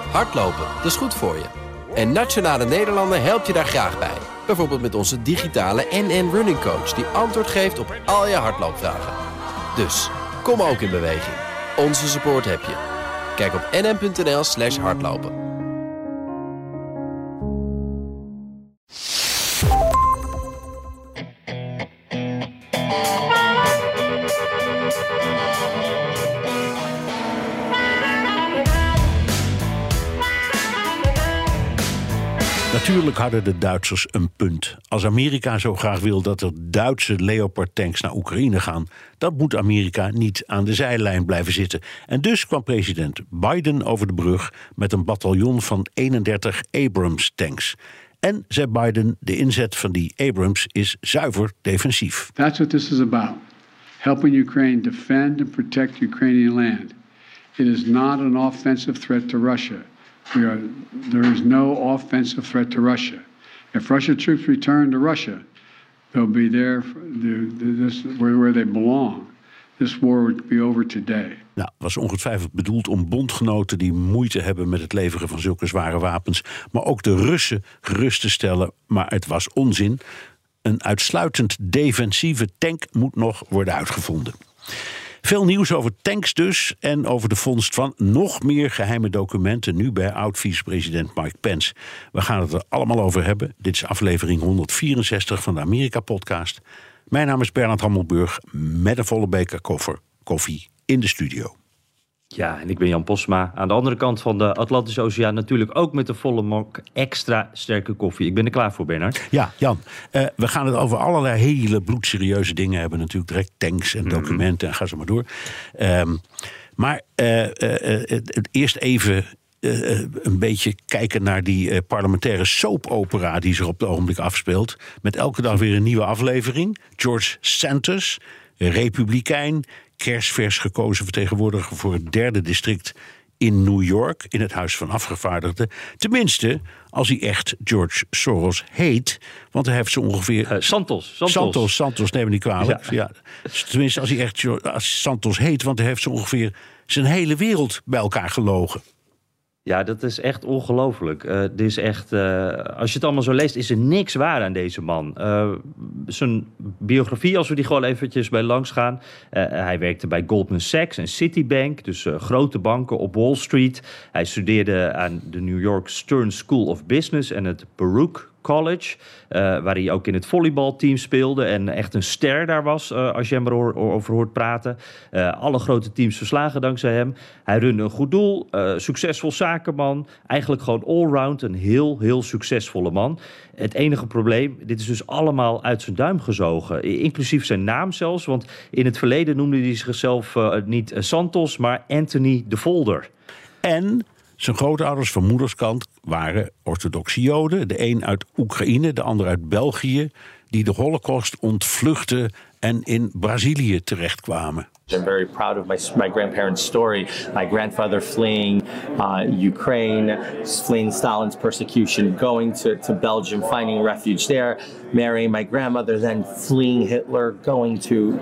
Hardlopen, dat is goed voor je. En Nationale Nederlanden helpt je daar graag bij. Bijvoorbeeld met onze digitale NN Running Coach... die antwoord geeft op al je hardloopvragen. Dus, kom ook in beweging. Onze support heb je. Kijk op nn.nl/hardlopen. Natuurlijk hadden de Duitsers een punt. Als Amerika zo graag wil dat er Duitse Leopard-tanks naar Oekraïne gaan... dan moet Amerika niet aan de zijlijn blijven zitten. En dus kwam president Biden over de brug met een bataljon van 31 Abrams-tanks. En, zei Biden, de inzet van die Abrams is zuiver defensief. That's what this is about. Helping Ukraine defend and protect Ukrainian land. It is not an offensive threat to Russia. There is no offensive threat to Russia. If Russian troops return to Russia, they'll be there where they belong. This war would be over today. Nou, het was ongetwijfeld bedoeld om bondgenoten die moeite hebben met het leveren van zulke zware wapens, maar ook de Russen gerust te stellen. Maar het was onzin. Een uitsluitend defensieve tank moet nog worden uitgevonden. Veel nieuws over tanks dus en over de vondst van nog meer geheime documenten nu bij oud-vicepresident Mike Pence. We gaan het er allemaal over hebben. Dit is aflevering 164 van de Amerika-podcast. Mijn naam is Bernard Hammelburg met een volle beker koffie in de studio. Ja, en ik ben Jan Posma. Aan de andere kant van de Atlantische Oceaan natuurlijk ook met een volle mok extra sterke koffie. Ik ben er klaar voor, Bernard. Ja, Jan. We gaan het over allerlei hele bloedserieuze dingen hebben. Natuurlijk direct tanks en documenten en ga zo maar door. Maar eerst even een beetje kijken naar die parlementaire soapopera die zich op het ogenblik afspeelt. Met elke dag weer een nieuwe aflevering. George Santos, republikein, kerstvers gekozen vertegenwoordiger voor het 3e district in New York, in het Huis van Afgevaardigden. Tenminste, als hij echt George Soros heet, want hij heeft zo ongeveer... Santos, neem me niet kwalijk. Ja. Tenminste, als hij echt Santos heet, want hij heeft zo ongeveer zijn hele wereld bij elkaar gelogen. Ja, dat is echt ongelooflijk. Als je het allemaal zo leest, is er niks waar aan deze man. Zijn biografie, als we die gewoon eventjes bij langs gaan. Hij werkte bij Goldman Sachs en Citibank, dus grote banken op Wall Street. Hij studeerde aan de New York Stern School of Business en het Baruch College, waar hij ook in het volleybalteam speelde en echt een ster daar was, als je hem erover hoort praten. Alle grote teams verslagen dankzij hem. Hij runde een goed doel, succesvol zakenman, eigenlijk gewoon allround een heel succesvolle man. Het enige probleem, dit is dus allemaal uit zijn duim gezogen, inclusief zijn naam zelfs, want in het verleden noemde hij zichzelf niet Santos, maar Anthony de Volder. En zijn grootouders van moederskant waren orthodoxe Joden. De een uit Oekraïne, de ander uit België, die de Holocaust ontvluchtten en in Brazilië terechtkwamen. I'm very proud of my grandparents' story. My grandfather fleeing Ukraine, fleeing Stalin's persecution, going to Belgium, finding refuge there, marrying my grandmother, then fleeing Hitler, going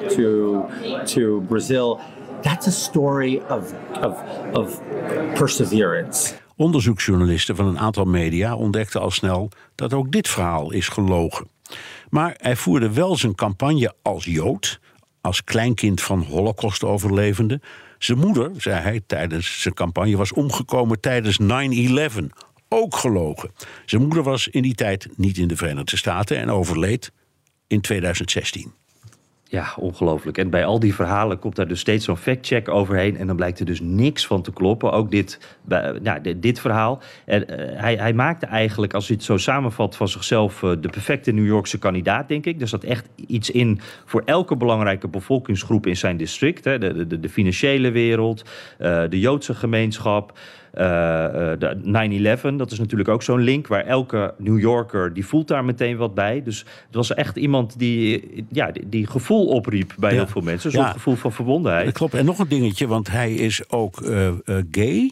to Brazil. That's a story of perseverance. Onderzoeksjournalisten van een aantal media ontdekten al snel dat ook dit verhaal is gelogen. Maar hij voerde wel zijn campagne als Jood, als kleinkind van Holocaust-overlevenden. Zijn moeder, zei hij tijdens zijn campagne, was omgekomen tijdens 9/11. Ook gelogen. Zijn moeder was in die tijd niet in de Verenigde Staten en overleed in 2016. Ja, ongelooflijk. En bij al die verhalen komt daar dus steeds zo'n factcheck overheen en dan blijkt er dus niks van te kloppen. Ook dit verhaal. En hij maakte eigenlijk, als je het zo samenvat, van zichzelf de perfecte New Yorkse kandidaat, denk ik. Er zat echt iets in voor elke belangrijke bevolkingsgroep in zijn district. Hè. De financiële wereld, de Joodse gemeenschap, de 9/11, dat is natuurlijk ook zo'n link waar elke New Yorker, die voelt daar meteen wat bij. Dus het was echt iemand die gevoel opriep bij heel veel mensen. Zo'n gevoel van verbondenheid. Dat klopt. En nog een dingetje, want hij is ook gay.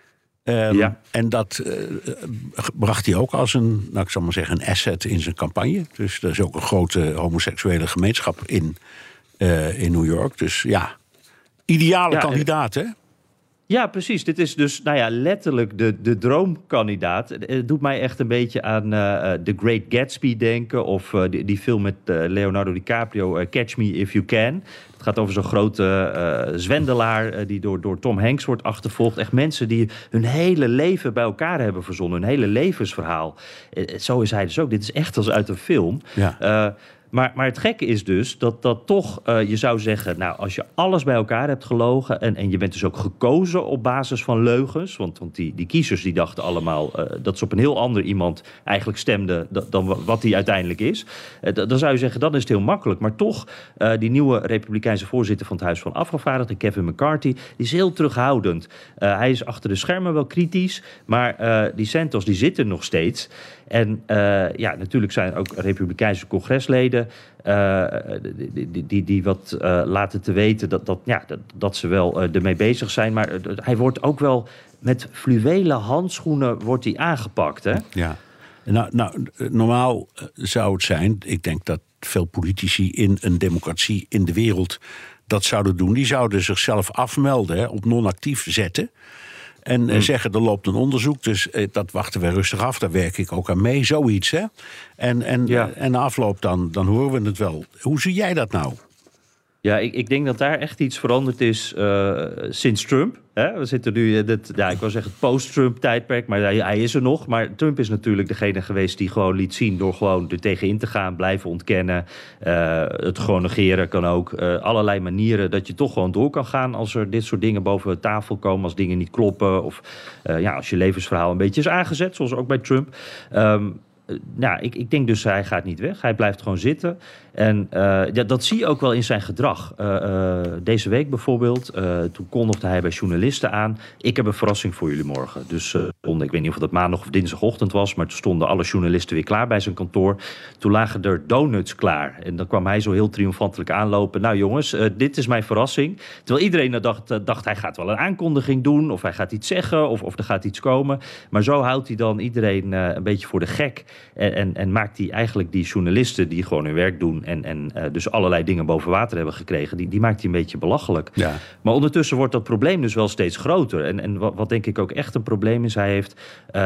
En dat bracht hij ook als een, ik zal maar zeggen, een asset in zijn campagne. Dus er is ook een grote homoseksuele gemeenschap in New York. Dus ja, ideale kandidaat, hè? Ja, precies. Dit is dus letterlijk de droomkandidaat. Het doet mij echt een beetje aan The Great Gatsby denken. Of die film met Leonardo DiCaprio, Catch Me If You Can. Het gaat over zo'n grote zwendelaar die door Tom Hanks wordt achtervolgd. Echt mensen die hun hele leven bij elkaar hebben verzonnen. Hun hele levensverhaal. Zo is hij dus ook. Dit is echt als uit een film. Ja. Maar het gekke is dus dat toch je zou zeggen... nou, als je alles bij elkaar hebt gelogen... en je bent dus ook gekozen op basis van leugens... want die kiezers die dachten allemaal... dat ze op een heel ander iemand eigenlijk stemden... dan wat hij uiteindelijk is. Dan zou je zeggen, dan is het heel makkelijk. Maar toch, die nieuwe Republikeinse voorzitter... van het Huis van Afgevaardigden, Kevin McCarthy... die is heel terughoudend. Hij is achter de schermen wel kritisch... maar die Santos die zitten nog steeds... En natuurlijk zijn er ook Republikeinse congresleden die wat laten te weten dat ze wel ermee bezig zijn. Maar hij wordt ook wel met fluwelen handschoenen wordt hij aangepakt. Hè? Ja, nou, normaal zou het zijn, ik denk dat veel politici in een democratie in de wereld dat zouden doen. Die zouden zichzelf afmelden, op non-actief zetten. En zeggen, er loopt een onderzoek, dus dat wachten we rustig af. Daar werk ik ook aan mee, zoiets. Hè? En na afloop dan horen we het wel. Hoe zie jij dat nou? Ja, ik denk dat daar echt iets veranderd is sinds Trump. Hè? We zitten nu in ik wil zeggen het post-Trump-tijdperk, maar hij is er nog. Maar Trump is natuurlijk degene geweest die gewoon liet zien... door gewoon er tegenin te gaan, blijven ontkennen. Het gewoon negeren kan ook. Allerlei manieren dat je toch gewoon door kan gaan... als er dit soort dingen boven de tafel komen, als dingen niet kloppen... of als je levensverhaal een beetje is aangezet, zoals ook bij Trump... ik denk dus hij gaat niet weg. Hij blijft gewoon zitten. En dat zie je ook wel in zijn gedrag. Deze week bijvoorbeeld, toen kondigde hij bij journalisten aan... ik heb een verrassing voor jullie morgen. Dus ik weet niet of dat maandag of dinsdagochtend was... maar toen stonden alle journalisten weer klaar bij zijn kantoor. Toen lagen er donuts klaar. En dan kwam hij zo heel triomfantelijk aanlopen. Nou jongens, dit is mijn verrassing. Terwijl iedereen dacht hij gaat wel een aankondiging doen... of hij gaat iets zeggen of er gaat iets komen. Maar zo houdt hij dan iedereen een beetje voor de gek... En maakt hij eigenlijk die journalisten die gewoon hun werk doen... en dus allerlei dingen boven water hebben gekregen... die maakt hij een beetje belachelijk. Ja. Maar ondertussen wordt dat probleem dus wel steeds groter. En wat denk ik ook echt een probleem is... hij heeft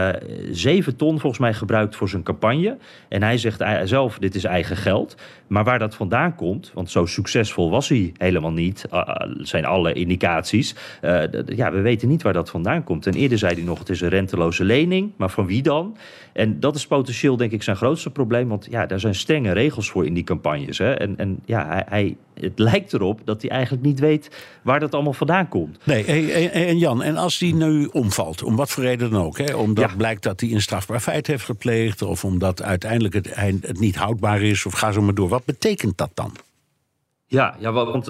7 ton volgens mij gebruikt voor zijn campagne. En hij zegt zelf, dit is eigen geld. Maar waar dat vandaan komt... want zo succesvol was hij helemaal niet... zijn alle indicaties. We weten niet waar dat vandaan komt. En eerder zei hij nog, het is een renteloze lening. Maar van wie dan? En dat is potentieel denk ik zijn grootste probleem. Want daar zijn strenge regels voor in die campagnes. Hè? Het lijkt erop dat hij eigenlijk niet weet waar dat allemaal vandaan komt. Nee, en Jan, en als die nu omvalt, om wat voor reden dan ook... Hè? Omdat blijkt dat hij een strafbaar feit heeft gepleegd... of omdat uiteindelijk het niet houdbaar is, of ga zo maar door. Wat betekent dat dan? Ja, want 60%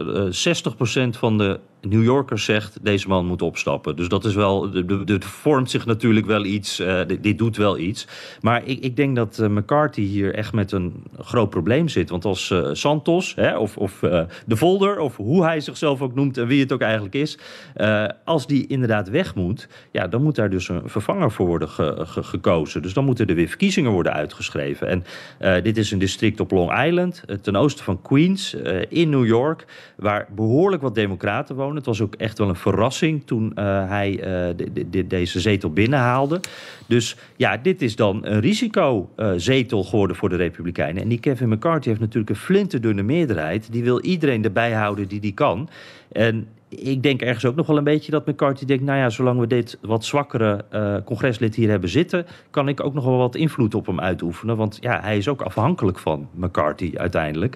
van de New Yorkers zegt, deze man moet opstappen. Dus dat is wel, er vormt zich natuurlijk wel iets, dit doet wel iets. Maar ik denk dat McCarthy hier echt met een groot probleem zit. Want als Santos, of de Volder, of hoe hij zichzelf ook noemt en wie het ook eigenlijk is... als die inderdaad weg moet, dan moet daar dus een vervanger voor worden gekozen. Dus dan moeten er weer verkiezingen worden uitgeschreven. En dit is een district op Long Island, ten oosten van Queens, in New York... waar behoorlijk wat democraten wonen. Het was ook echt wel een verrassing toen hij deze zetel binnenhaalde. Dus dit is dan een risicozetel geworden voor de Republikeinen. En die Kevin McCarthy heeft natuurlijk een flinterdunne meerderheid. Die wil iedereen erbij houden die kan. En ik denk ergens ook nog wel een beetje dat McCarthy denkt... zolang we dit wat zwakkere congreslid hier hebben zitten... kan ik ook nog wel wat invloed op hem uitoefenen. Want hij is ook afhankelijk van McCarthy uiteindelijk.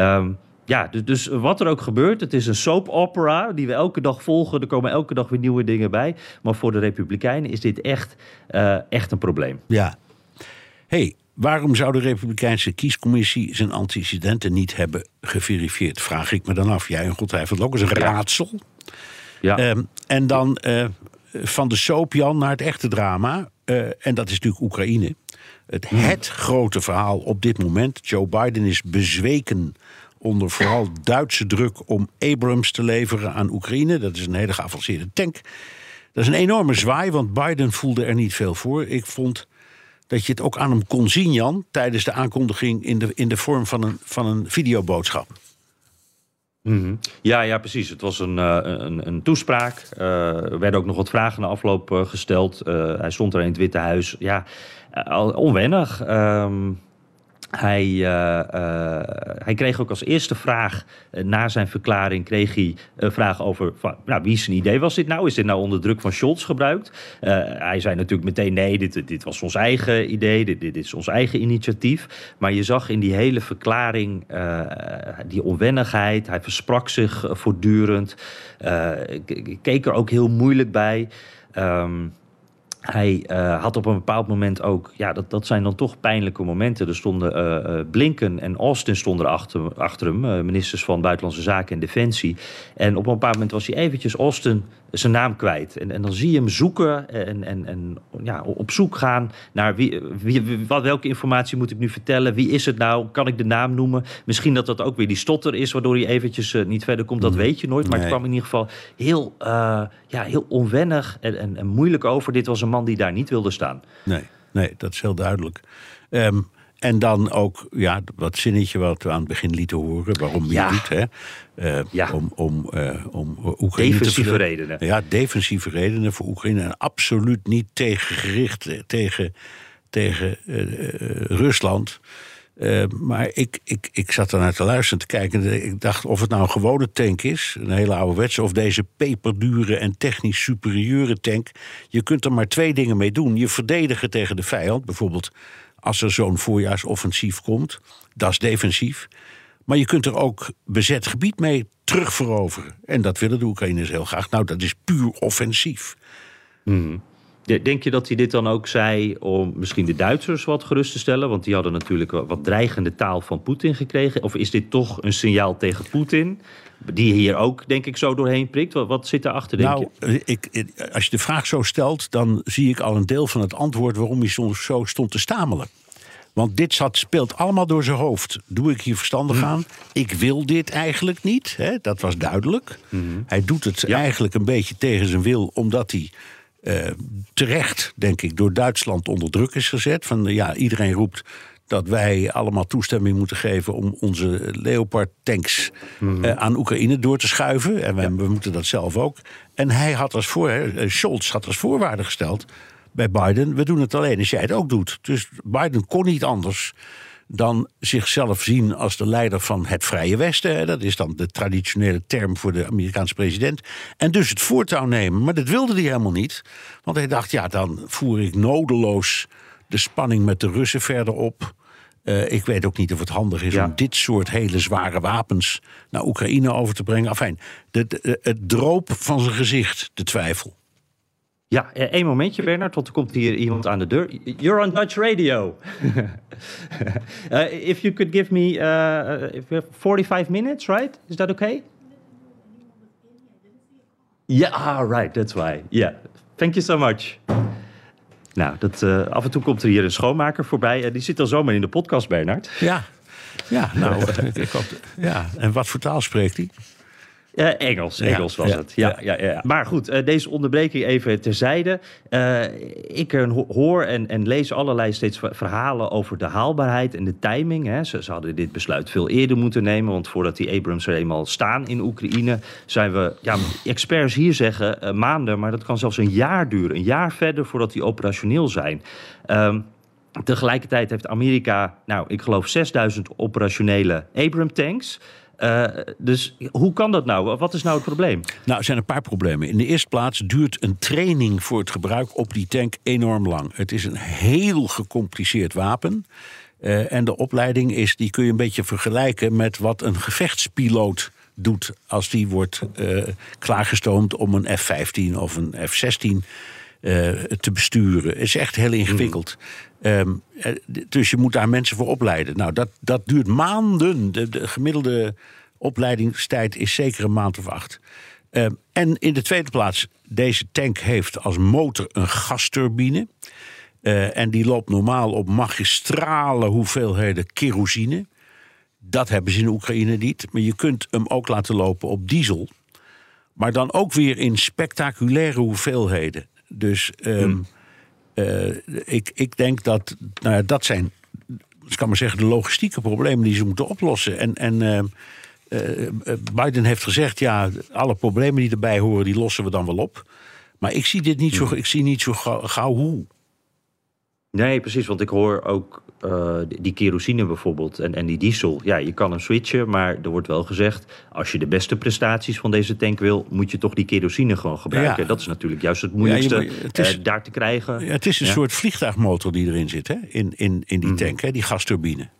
Dus wat er ook gebeurt, het is een soap opera die we elke dag volgen. Er komen elke dag weer nieuwe dingen bij. Maar voor de Republikeinen is dit echt een probleem. Ja. Waarom zou de Republikeinse kiescommissie zijn antecedenten niet hebben geverifieerd? Vraag ik me dan af. Jij ongetwijfeld ook eens een raadsel. Ja. En dan van de soap, Jan, naar het echte drama. En dat is natuurlijk Oekraïne. Het grote verhaal op dit moment. Joe Biden is bezweken onder vooral Duitse druk om Abrams te leveren aan Oekraïne. Dat is een hele geavanceerde tank. Dat is een enorme zwaai, want Biden voelde er niet veel voor. Ik vond dat je het ook aan hem kon zien, Jan, tijdens de aankondiging in de vorm van een videoboodschap. Mm-hmm. Ja, precies. Het was een toespraak. Er werden ook nog wat vragen na afloop gesteld. Hij stond er in het Witte Huis. Ja, onwennig. Hij kreeg ook als eerste vraag na zijn verklaring kreeg hij een vraag over wie zijn idee was dit nou? Is dit nou onder druk van Scholz gebruikt? Hij zei natuurlijk meteen nee, dit was ons eigen idee, dit is ons eigen initiatief. Maar je zag in die hele verklaring die onwennigheid. Hij versprak zich voortdurend. Keek er ook heel moeilijk bij. Hij had op een bepaald moment ook... Ja, dat zijn dan toch pijnlijke momenten. Er stonden Blinken en Austin stonden achter hem. Ministers van Buitenlandse Zaken en Defensie. En op een bepaald moment was hij eventjes Austin zijn naam kwijt. En dan zie je hem zoeken en op zoek gaan naar welke informatie moet ik nu vertellen? Wie is het nou? Kan ik de naam noemen? Misschien dat ook weer die stotter is, waardoor hij eventjes niet verder komt. Dat weet je nooit. Maar het kwam in ieder geval heel onwennig en moeilijk over. Dit was een man die daar niet wilde staan. Nee, dat is heel duidelijk. En dan ook wat zinnetje wat we aan het begin lieten horen. Waarom je het doet, hè? Om Oekraïne defensieve redenen. Ja, defensieve redenen voor Oekraïne. En absoluut niet tegengericht tegen Rusland. Maar ik zat ernaar te luisteren, te kijken. Ik dacht of het nou een gewone tank is, een hele ouderwetse, of deze peperdure en technisch superieure tank. Je kunt er maar 2 dingen mee doen. Je verdedigen tegen de vijand, bijvoorbeeld als er zo'n voorjaarsoffensief komt. Dat is defensief. Maar je kunt er ook bezet gebied mee terugveroveren. En dat willen de Oekraïners heel graag. Nou, dat is puur offensief. Mm. Denk je dat hij dit dan ook zei om misschien de Duitsers wat gerust te stellen? Want die hadden natuurlijk wat dreigende taal van Poetin gekregen. Of is dit toch een signaal tegen Poetin, die hier ook, denk ik, zo doorheen prikt? Wat zit daarachter, denk je? Als je de vraag zo stelt, dan zie ik al een deel van het antwoord waarom hij soms zo stond te stamelen. Want dit speelt allemaal door zijn hoofd. Doe ik hier verstandig aan? Ik wil dit eigenlijk niet. Hè? Dat was duidelijk. Mm-hmm. Hij doet het eigenlijk een beetje tegen zijn wil, omdat hij terecht, denk ik, door Duitsland onder druk is gezet. Iedereen roept dat wij allemaal toestemming moeten geven om onze Leopard-tanks aan Oekraïne door te schuiven. En we moeten dat zelf ook. En hij had Scholz had als voorwaarde gesteld bij Biden: we doen het alleen als jij het ook doet. Dus Biden kon niet anders dan zichzelf zien als de leider van het Vrije Westen. Dat is dan de traditionele term voor de Amerikaanse president. En dus het voortouw nemen. Maar dat wilde hij helemaal niet. Want hij dacht, dan voer ik nodeloos de spanning met de Russen verder op. Ik weet ook niet of het handig is om dit soort hele zware wapens naar Oekraïne over te brengen. Enfin, het droop van zijn gezicht, de twijfel. Ja, 1 momentje, Bernard, want er komt hier iemand aan de deur. You're on Dutch radio. If you could give me 45 minutes, right? Is that okay? Yeah, right, that's why. Yeah, thank you so much. Nou, af en toe komt er hier een schoonmaker voorbij. Die zit dan zomaar in de podcast, Bernard. Ja, nou, ik hoop. Ja, en wat voor taal spreekt hij? Engels was het. Ja. Maar goed, deze onderbreking even terzijde. Ik hoor en lees allerlei steeds verhalen over de haalbaarheid en de timing. Hè. Ze hadden dit besluit veel eerder moeten nemen, want voordat die Abrams er eenmaal staan in Oekraïne, zijn we, experts hier zeggen maanden, maar dat kan zelfs een jaar duren. Een jaar verder voordat die operationeel zijn. Tegelijkertijd heeft Amerika, ik geloof 6000 operationele Abrams-tanks. Dus hoe kan dat nou? Wat is nou het probleem? Nou, er zijn een paar problemen. In de eerste plaats duurt een training voor het gebruik op die tank enorm lang. Het is een heel gecompliceerd wapen. En de opleiding die kun je een beetje vergelijken met wat een gevechtspiloot doet als die wordt klaargestoomd om een F-15 of een F-16 te besturen. Het is echt heel ingewikkeld. Dus je moet daar mensen voor opleiden. Nou, dat duurt maanden. De gemiddelde opleidingstijd is zeker een maand of 8. En in de tweede plaats, deze tank heeft als motor een gasturbine. En die loopt normaal op magistrale hoeveelheden kerosine. Dat hebben ze in Oekraïne niet. Maar je kunt hem ook laten lopen op diesel. Maar dan ook weer in spectaculaire hoeveelheden. Dus ik denk dat zijn, ik kan maar zeggen, de logistieke problemen die ze moeten oplossen. En Biden heeft gezegd, ja, alle problemen die erbij horen, die lossen we dan wel op. Maar ik zie dit niet zo gauw hoe. Nee, precies, want ik hoor ook die kerosine bijvoorbeeld en die diesel. Ja, je kan hem switchen, maar er wordt wel gezegd, als je de beste prestaties van deze tank wil, moet je toch die kerosine gewoon gebruiken. Ja. Dat is natuurlijk juist het moeilijkste daar te krijgen. Ja, het is een soort vliegtuigmotor die erin zit, hè? In die tank, hè? Die gasturbine.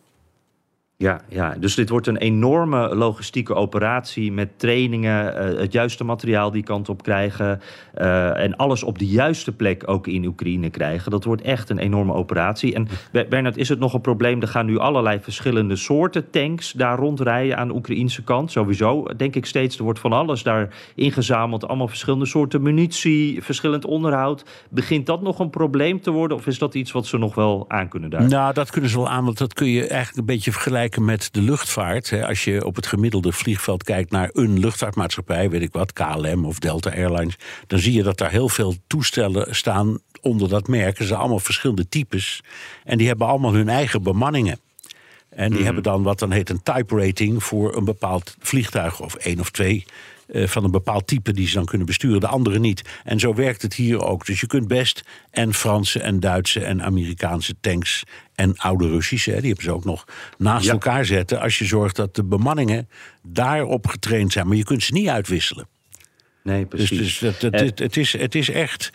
Ja, dus dit wordt een enorme logistieke operatie met trainingen, het juiste materiaal die kant op krijgen en alles op de juiste plek ook in Oekraïne krijgen. Dat wordt echt een enorme operatie. En Bernard, is het nog een probleem? Er gaan nu allerlei verschillende soorten tanks daar rondrijden aan de Oekraïnse kant. Sowieso, denk ik steeds, er wordt van alles daar ingezameld. Allemaal verschillende soorten munitie, verschillend onderhoud. Begint dat nog een probleem te worden of is dat iets wat ze nog wel aan kunnen daar? Nou, dat kunnen ze wel aan, want dat kun je eigenlijk een beetje vergelijken met de luchtvaart. Als je op het gemiddelde vliegveld kijkt naar een luchtvaartmaatschappij, weet ik wat, KLM of Delta Airlines, dan zie je dat daar heel veel toestellen staan onder dat merk. Ze zijn allemaal verschillende types en die hebben allemaal hun eigen bemanningen. En die hebben dan wat dan heet een type rating voor een bepaald vliegtuig of 1 of 2 van een bepaald type die ze dan kunnen besturen, de andere niet. En zo werkt het hier ook. Dus je kunt best en Franse en Duitse en Amerikaanse tanks en oude Russische, die hebben ze ook nog naast elkaar zetten, als je zorgt dat de bemanningen daarop getraind zijn. Maar je kunt ze niet uitwisselen. Nee, precies. Dus het is echt,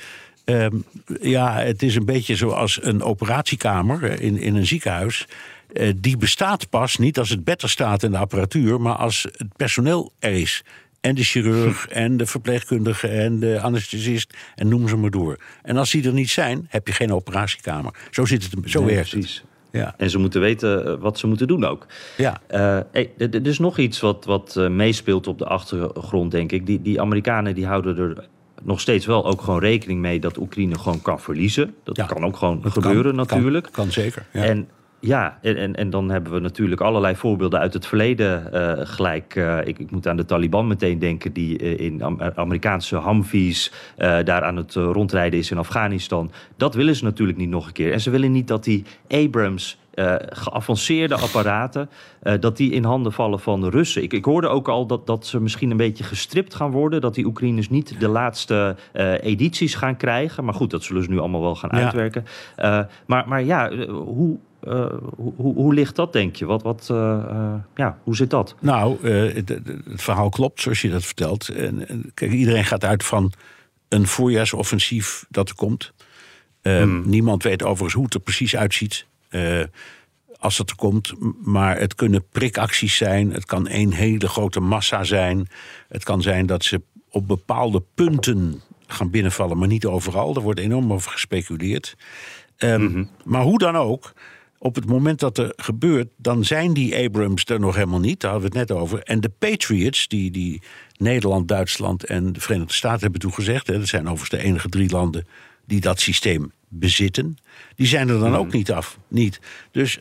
het is een beetje zoals een operatiekamer in een ziekenhuis. Die bestaat pas niet als het bed er staat en de apparatuur, maar als het personeel er is. En de chirurg en de verpleegkundige en de anesthesist en noem ze maar door. En als die er niet zijn, heb je geen operatiekamer. Zo werkt het. Ja. En ze moeten weten wat ze moeten doen ook. Ja. Er is nog iets wat meespeelt op de achtergrond, denk ik. Die Amerikanen die houden er nog steeds wel ook gewoon rekening mee dat Oekraïne gewoon kan verliezen. Dat kan ook gewoon gebeuren natuurlijk. Kan zeker. Ja. En dan hebben we natuurlijk allerlei voorbeelden uit het verleden gelijk. Ik moet aan de Taliban meteen denken, die in Amerikaanse Humvees daar aan het rondrijden is in Afghanistan. Dat willen ze natuurlijk niet nog een keer. En ze willen niet dat die Abrams geavanceerde apparaten, dat die in handen vallen van de Russen. Ik hoorde ook al dat ze misschien een beetje gestript gaan worden, dat die Oekraïners niet de laatste edities gaan krijgen. Maar goed, dat zullen ze nu allemaal wel gaan uitwerken. Hoe ligt dat, denk je? Hoe zit dat? Nou, het verhaal klopt, zoals je dat vertelt. Kijk, iedereen gaat uit van een voorjaarsoffensief dat er komt. Niemand weet overigens hoe het er precies uitziet als het er komt. Maar het kunnen prikacties zijn. Het kan één hele grote massa zijn. Het kan zijn dat ze op bepaalde punten gaan binnenvallen, maar niet overal. Er wordt enorm over gespeculeerd. Maar hoe dan ook, op het moment dat er gebeurt, dan zijn die Abrams er nog helemaal niet. Daar hadden we het net over. En de Patriots, die Nederland, Duitsland en de Verenigde Staten hebben toegezegd, dat zijn overigens de enige 3 landen die dat systeem bezitten, die zijn er dan ook niet. Dus,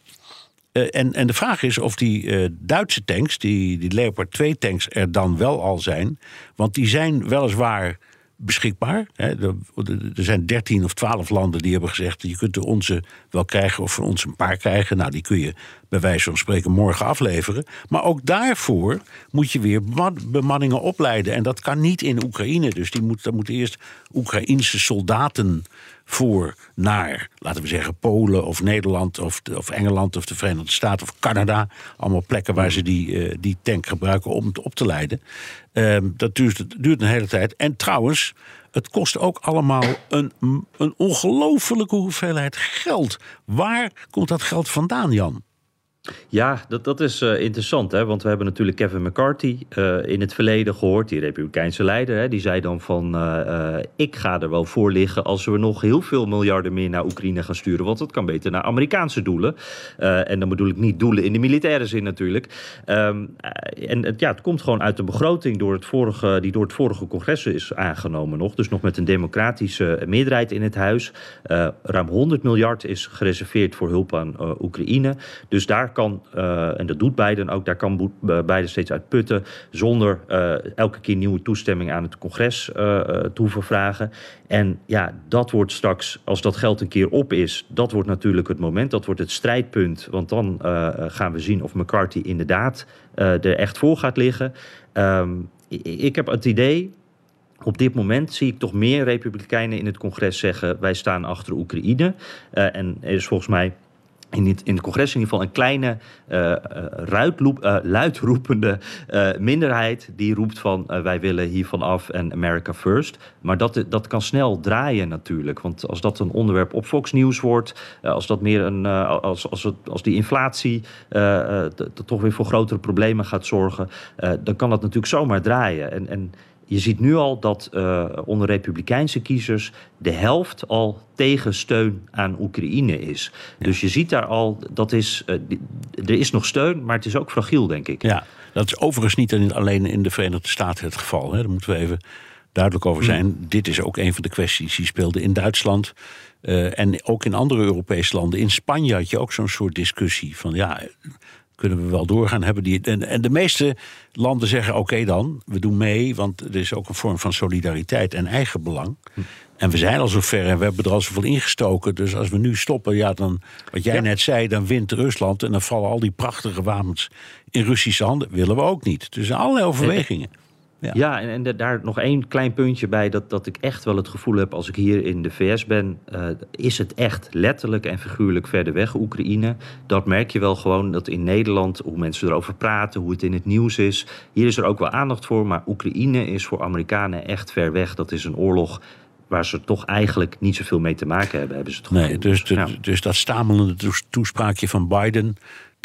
en de vraag is of die Duitse tanks, die Leopard 2 tanks, er dan wel al zijn. Want die zijn weliswaar beschikbaar. Er zijn 13 of 12 landen die hebben gezegd, je kunt de onze wel krijgen of van ons een paar krijgen. Nou, die kun je bij wijze van spreken morgen afleveren. Maar ook daarvoor moet je weer bemanningen opleiden. En dat kan niet in Oekraïne. Dus daar moeten eerst Oekraïense soldaten voor naar, laten we zeggen, Polen of Nederland of Engeland of de Verenigde Staten of Canada. Allemaal plekken waar ze die tank gebruiken om het op te leiden. Dat duurt een hele tijd. En trouwens, het kost ook allemaal een ongelofelijke hoeveelheid geld. Waar komt dat geld vandaan, Jan? Ja, dat is interessant, hè? Want we hebben natuurlijk Kevin McCarthy in het verleden gehoord, die Republikeinse leider. Hè? Die zei dan van, ik ga er wel voor liggen als we nog heel veel miljarden meer naar Oekraïne gaan sturen. Want dat kan beter naar Amerikaanse doelen. En dan bedoel ik niet doelen in de militaire zin natuurlijk. Het komt gewoon uit de begroting die door het vorige congres is aangenomen nog. Dus nog met een democratische meerderheid in het huis. Ruim 100 miljard is gereserveerd voor hulp aan Oekraïne. Dus daar daar kan, en dat doet Biden ook, daar kan Biden steeds uit putten zonder elke keer nieuwe toestemming aan het congres te hoeven vragen. En ja, dat wordt straks, als dat geld een keer op is, dat wordt natuurlijk het moment, dat wordt het strijdpunt. Want dan gaan we zien of McCarthy inderdaad er echt voor gaat liggen. Ik heb het idee, op dit moment zie ik toch meer Republikeinen in het congres zeggen, wij staan achter Oekraïne. En er is volgens mij in het congres in ieder geval een kleine luidroepende minderheid die roept van wij willen hiervan af en America first. Maar dat kan snel draaien natuurlijk. Want als dat een onderwerp op Fox News wordt, als dat meer als die inflatie toch weer voor grotere problemen gaat zorgen, dan kan dat natuurlijk zomaar draaien. En je ziet nu al dat onder Republikeinse kiezers de helft al tegen steun aan Oekraïne is. Ja. Dus je ziet daar al, er is nog steun, maar het is ook fragiel, denk ik. Ja, dat is overigens niet alleen in de Verenigde Staten het geval. Hè. Daar moeten we even duidelijk over zijn. Dit is ook een van de kwesties die speelden in Duitsland. En ook in andere Europese landen. In Spanje had je ook zo'n soort discussie van ja, kunnen we wel doorgaan? En de meeste landen zeggen oké dan, we doen mee, want er is ook een vorm van solidariteit en eigenbelang. En we zijn al zo ver en we hebben er al zoveel ingestoken. Dus als we nu stoppen, ja, dan, wat jij net zei, dan wint Rusland en dan vallen al die prachtige wapens in Russische handen. Willen we ook niet. Dus allerlei overwegingen. Ja, en daar nog één klein puntje bij, dat ik echt wel het gevoel heb, als ik hier in de VS ben, is het echt letterlijk en figuurlijk verder weg, Oekraïne. Dat merk je wel gewoon, dat in Nederland, hoe mensen erover praten, hoe het in het nieuws is. Hier is er ook wel aandacht voor, maar Oekraïne is voor Amerikanen echt ver weg. Dat is een oorlog waar ze toch eigenlijk niet zoveel mee te maken hebben ze het gevoel. Nee, dus dat stamelende toespraakje van Biden,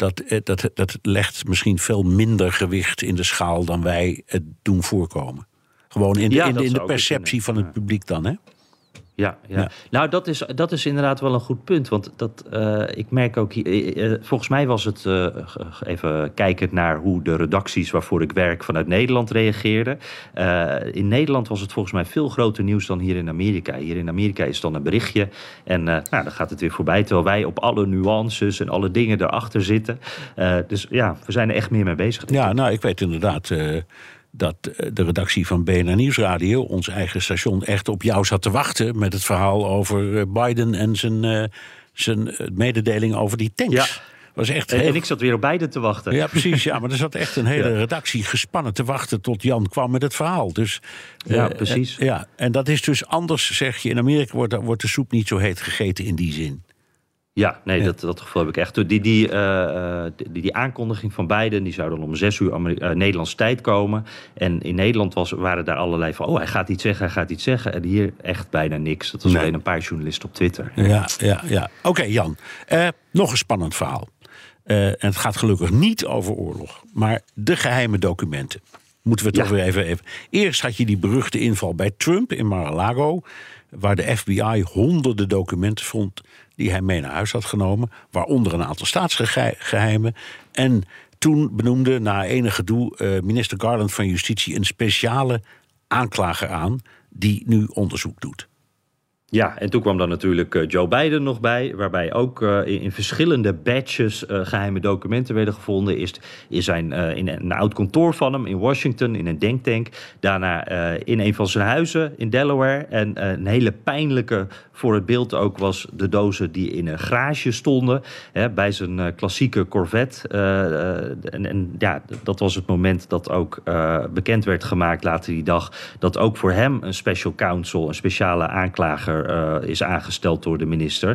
dat legt misschien veel minder gewicht in de schaal dan wij het doen voorkomen. Gewoon in de perceptie van het publiek dan, hè? Ja. Nou, dat is inderdaad wel een goed punt. Want ik merk ook hier, volgens mij was het, even kijkend naar hoe de redacties waarvoor ik werk vanuit Nederland reageerden. In Nederland was het volgens mij veel groter nieuws dan hier in Amerika. Hier in Amerika is dan een berichtje en dan gaat het weer voorbij. Terwijl wij op alle nuances en alle dingen erachter zitten. Dus ja, we zijn er echt meer mee bezig. Ja, nou, ik weet inderdaad dat de redactie van BNR Nieuwsradio, ons eigen station, echt op jou zat te wachten met het verhaal over Biden en zijn mededeling over die tanks. Ja. Was echt en ik zat weer op beide te wachten. Ja, precies. Ja, maar er zat echt een hele redactie gespannen te wachten tot Jan kwam met het verhaal. Dus, ja, precies. En dat is dus anders, zeg je. In Amerika wordt de soep niet zo heet gegeten in die zin. Ja, nee, dat gevoel heb ik echt. Die aankondiging van Biden, die zou dan om 6 uur Nederlands tijd komen. En in Nederland waren daar allerlei van, hij gaat iets zeggen. En hier echt bijna niks. Dat was alleen een paar journalisten op Twitter. Ja. Oké, Jan. Nog een spannend verhaal. En het gaat gelukkig niet over oorlog. Maar de geheime documenten. Moeten we toch weer even... Eerst had je die beruchte inval bij Trump in Mar-a-Lago, waar de FBI honderden documenten vond die hij mee naar huis had genomen, waaronder een aantal staatsgeheimen. En toen benoemde na enig gedoe minister Garland van Justitie een speciale aanklager aan die nu onderzoek doet. Ja, en toen kwam dan natuurlijk Joe Biden nog bij, waarbij ook in verschillende batches geheime documenten werden gevonden. Eerst in een oud kantoor van hem in Washington, in een denktank. Daarna in een van zijn huizen in Delaware. En een hele pijnlijke voor het beeld ook was de dozen die in een garage stonden, bij zijn klassieke Corvette. Dat was het moment dat ook bekend werd gemaakt later die dag, dat ook voor hem een special counsel, een speciale aanklager is aangesteld door de minister.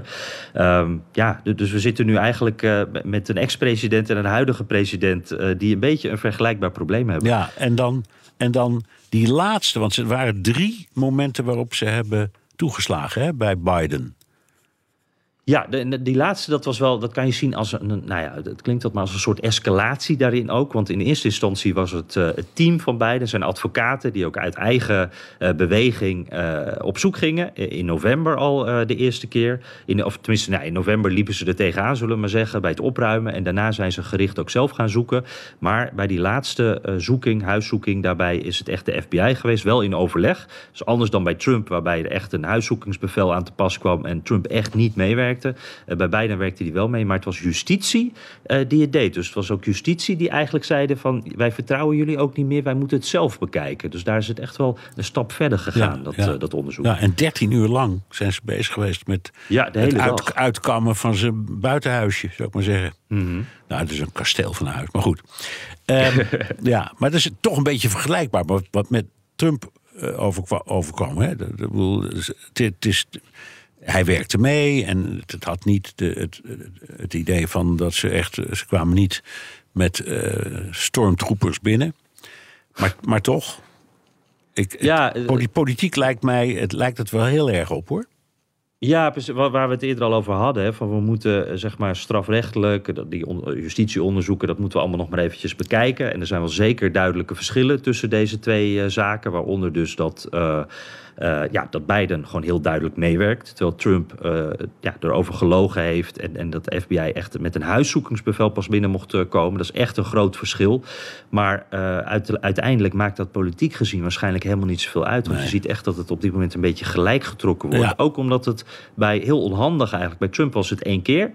Dus we zitten nu eigenlijk met een ex-president en een huidige president die een beetje een vergelijkbaar probleem hebben. Ja, en dan die laatste, want er waren 3 momenten waarop ze hebben toegeslagen bij Biden. Ja, die laatste, dat kan je zien als het klinkt maar als een soort escalatie daarin ook. Want in eerste instantie was het team van Biden, zijn advocaten, die ook uit eigen beweging op zoek gingen. In november al de eerste keer. In november liepen ze er tegenaan, zullen we maar zeggen, bij het opruimen. En daarna zijn ze gericht ook zelf gaan zoeken. Maar bij die laatste huiszoeking, daarbij is het echt de FBI geweest, wel in overleg. Dus anders dan bij Trump, waarbij er echt een huiszoekingsbevel aan te pas kwam en Trump echt niet meewerkte. werkte. Bij Biden werkte hij wel mee, maar het was justitie die het deed. Dus het was ook justitie die eigenlijk zeiden van, wij vertrouwen jullie ook niet meer, wij moeten het zelf bekijken. Dus daar is het echt wel een stap verder gegaan, dat onderzoek. Ja, en 13 uur lang zijn ze bezig geweest met het uitkammen van zijn buitenhuisje, zou ik maar zeggen. Mm-hmm. Nou, het is een kasteel van een huis, maar goed. Maar dat is toch een beetje vergelijkbaar wat met Trump overkwam. Hè? Hij werkte mee en het had niet het idee van dat ze kwamen niet met stormtroopers binnen. Maar toch, politiek lijkt het wel heel erg op, hoor. Ja, waar we het eerder al over hadden. Hè, van we moeten zeg maar strafrechtelijk, die justitieonderzoeken, dat moeten we allemaal nog maar eventjes bekijken. En er zijn wel zeker duidelijke verschillen tussen deze twee zaken. Waaronder dus dat Biden gewoon heel duidelijk meewerkt. Terwijl Trump erover gelogen heeft. En dat de FBI echt met een huiszoekingsbevel pas binnen mocht komen. Dat is echt een groot verschil. Maar uiteindelijk maakt dat politiek gezien waarschijnlijk helemaal niet zoveel uit. Want je ziet echt dat het op dit moment een beetje gelijk getrokken wordt. Ja. Ook omdat het heel onhandig eigenlijk. Bij Trump was het 1 keer.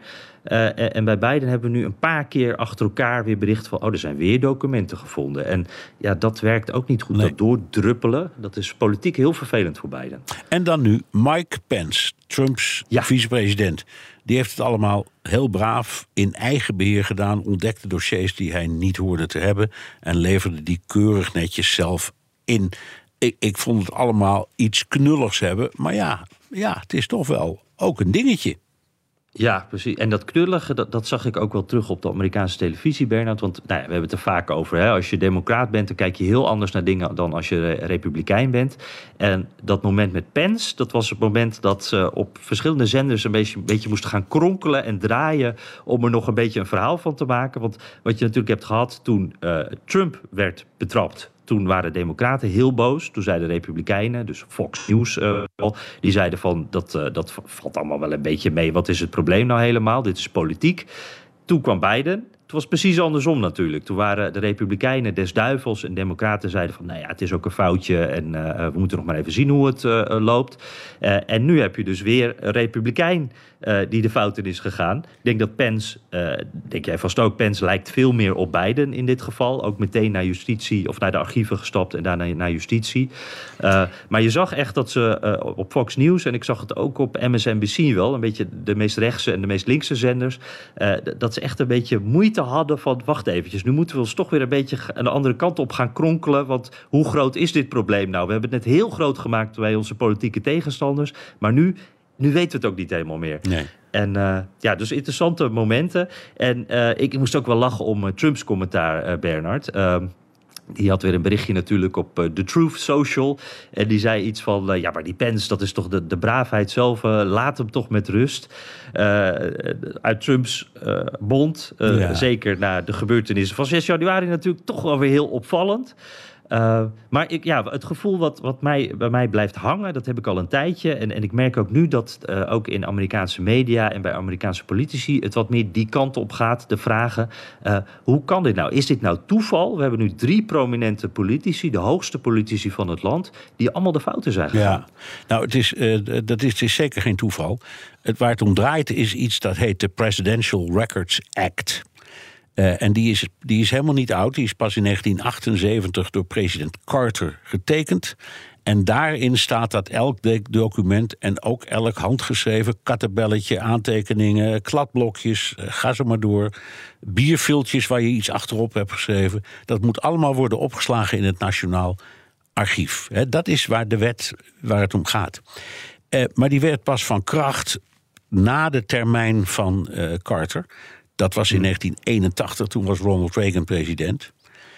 En bij Biden hebben we nu een paar keer achter elkaar weer bericht van, er zijn weer documenten gevonden. En ja, dat werkt ook niet goed. Nee. Dat doordruppelen, dat is politiek heel vervelend voor Biden. En dan nu Mike Pence, Trumps vicepresident. Die heeft het allemaal heel braaf in eigen beheer gedaan. Ontdekte dossiers die hij niet hoorde te hebben. En leverde die keurig netjes zelf in. Ik vond het allemaal iets knulligs hebben. Maar ja, het is toch wel ook een dingetje. Ja, precies. En dat knullige, dat zag ik ook wel terug op de Amerikaanse televisie, Bernard. Want we hebben het er vaak over. Hè? Als je democraat bent, dan kijk je heel anders naar dingen dan als je republikein bent. En dat moment met Pence, dat was het moment dat ze op verschillende zenders een beetje moesten gaan kronkelen en draaien om er nog een beetje een verhaal van te maken. Want wat je natuurlijk hebt gehad toen Trump werd betrapt, toen waren de democraten heel boos. Toen zeiden de republikeinen, dus Fox News, die zeiden van, dat valt allemaal wel een beetje mee. Wat is het probleem nou helemaal? Dit is politiek. Toen kwam Biden. Het was precies andersom natuurlijk. Toen waren de republikeinen des duivels en democraten zeiden van, het is ook een foutje en we moeten nog maar even zien hoe het loopt. En nu heb je dus weer een republikein die de fout in is gegaan. Ik denk dat Pence, denk jij vast ook, Pence lijkt veel meer op Biden in dit geval. Ook meteen naar justitie of naar de archieven gestapt en daarna naar justitie. Maar je zag echt dat ze op Fox News, en ik zag het ook op MSNBC wel, een beetje de meest rechtse en de meest linkse zenders, dat ze echt een beetje moeite hadden van, wacht eventjes, nu moeten we ons toch weer een beetje aan de andere kant op gaan kronkelen, want hoe groot is dit probleem nou? We hebben het net heel groot gemaakt bij onze politieke tegenstanders, maar nu weten we het ook niet helemaal meer. Nee. En dus interessante momenten. En ik moest ook wel lachen om Trumps commentaar, Bernard. Die had weer een berichtje natuurlijk op The Truth Social. En die zei iets van, maar die Pence, dat is toch de braafheid zelf. Laat hem toch met rust. Uit Trumps mond. Zeker na de gebeurtenissen van 6 januari natuurlijk toch wel weer heel opvallend. Maar het gevoel wat bij mij blijft hangen, dat heb ik al een tijdje. En ik merk ook nu dat ook in Amerikaanse media en bij Amerikaanse politici het wat meer die kant op gaat. De vragen, hoe kan dit nou? Is dit nou toeval? We hebben nu 3 prominente politici, de hoogste politici van het land, die allemaal de fouten zijn gegaan. Ja, nou, het is zeker geen toeval. Waar het om draait is iets dat heet de Presidential Records Act. En die is helemaal niet oud. Die is pas in 1978 door president Carter getekend. En daarin staat dat elk document en ook elk handgeschreven kattenbelletje, aantekeningen, kladblokjes, ga zo maar door, bierviltjes waar je iets achterop hebt geschreven, dat moet allemaal worden opgeslagen in het Nationaal Archief. Dat is waar het om gaat. Maar die werd pas van kracht na de termijn van Carter. Dat was in 1981, toen was Ronald Reagan president.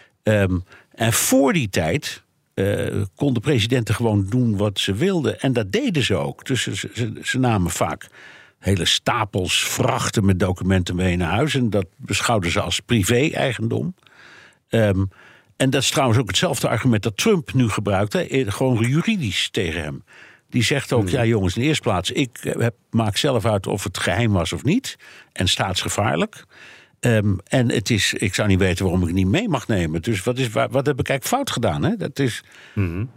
En voor die tijd konden presidenten gewoon doen wat ze wilden. En dat deden ze ook. Dus ze namen vaak hele stapels, vrachten met documenten mee naar huis. En dat beschouwden ze als privé-eigendom. En dat is trouwens ook hetzelfde argument dat Trump nu gebruikt. Gewoon juridisch tegen hem. Die zegt ook, ja jongens, in de eerste plaats, ik maak zelf uit of het geheim was of niet. En staatsgevaarlijk. En ik zou niet weten waarom ik het niet mee mag nemen. Dus wat heb ik eigenlijk fout gedaan? Hè? Dat is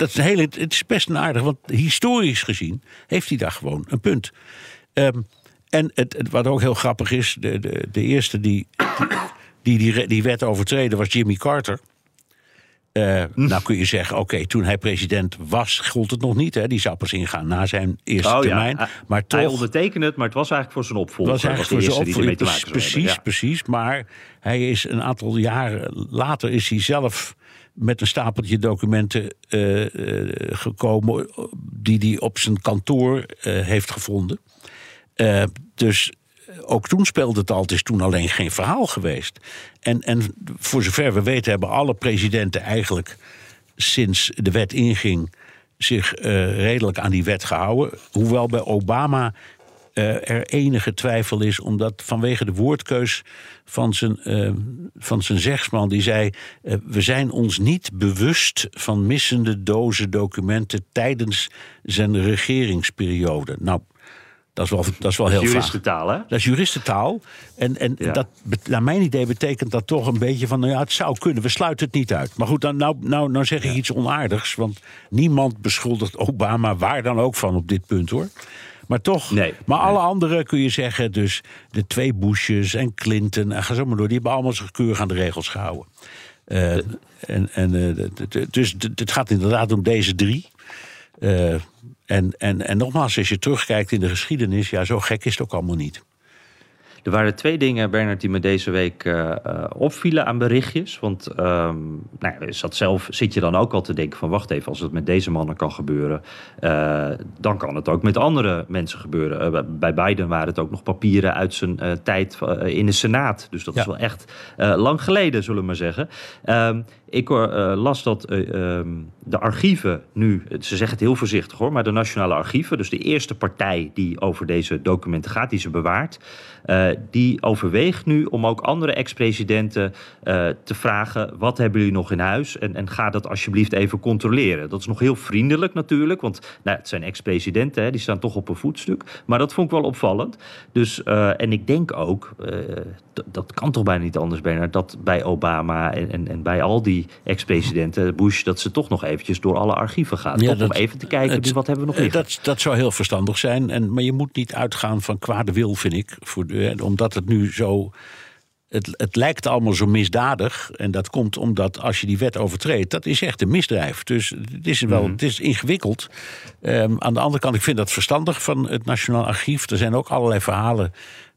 het is best een aardig, want historisch gezien heeft hij daar gewoon een punt. En wat ook heel grappig is, de eerste die wet overtreden was Jimmy Carter. Nou kun je zeggen, oké, toen hij president was, gold het nog niet. Hè? Die zou pas ingaan na zijn eerste termijn. Ja. Maar toch, hij ondertekende het, maar het was eigenlijk voor zijn opvolger. Was eigenlijk voor zijn opvolger. Precies. Maar hij is een aantal jaren later is hij zelf met een stapeltje documenten gekomen die hij op zijn kantoor heeft gevonden. Dus ook toen speelde het al. Het is toen alleen geen verhaal geweest. En voor zover we weten hebben alle presidenten eigenlijk sinds de wet inging zich redelijk aan die wet gehouden. Hoewel bij Obama er enige twijfel is, omdat vanwege de woordkeus van zijn zegsman, die zei: we zijn ons niet bewust van missende dozen documenten tijdens zijn regeringsperiode. Nou, dat is wel heel vaag. Juristentaal, hè? Dat is juristentaal. En dat, naar mijn idee betekent dat toch een beetje van, het zou kunnen, we sluiten het niet uit. Maar goed, nou zeg ik iets onaardigs, want niemand beschuldigt Obama waar dan ook van op dit punt, hoor. Maar toch, maar alle anderen kun je zeggen, dus de 2 Bushes en Clinton, en ga zo maar door, die hebben allemaal zich keurig aan de regels gehouden. Dus het gaat inderdaad om deze 3. En nogmaals, als je terugkijkt in de geschiedenis, zo gek is het ook allemaal niet. Er waren 2 dingen, Bernard, die me deze week opvielen aan berichtjes. Want zit je dan ook al te denken van, wacht even, als het met deze mannen kan gebeuren, dan kan het ook met andere mensen gebeuren. Bij Biden waren het ook nog papieren uit zijn tijd in de Senaat. Dus dat is wel echt lang geleden, zullen we maar zeggen. Ik las dat de archieven nu, ze zeggen het heel voorzichtig hoor, maar de Nationale Archieven, dus de eerste partij die over deze documenten gaat, die ze bewaart, die overweegt nu om ook andere ex-presidenten te vragen, wat hebben jullie nog in huis? En ga dat alsjeblieft even controleren. Dat is nog heel vriendelijk natuurlijk, want het zijn ex-presidenten, die staan toch op een voetstuk. Maar dat vond ik wel opvallend. Dus, en ik denk ook, dat kan toch bijna niet anders, Bernard, dat bij Obama en bij al die ex-presidenten, Bush, dat ze toch nog eventjes door alle archieven gaat. Ja, om even te kijken, wat hebben we nog liggen. Dat zou heel verstandig zijn. Maar je moet niet uitgaan van kwade wil, vind ik. Omdat het nu zo... Het lijkt allemaal zo misdadig. En dat komt omdat als je die wet overtreedt, dat is echt een misdrijf. Dus het is ingewikkeld. Aan de andere kant, ik vind dat verstandig van het Nationaal Archief. Er zijn ook allerlei verhalen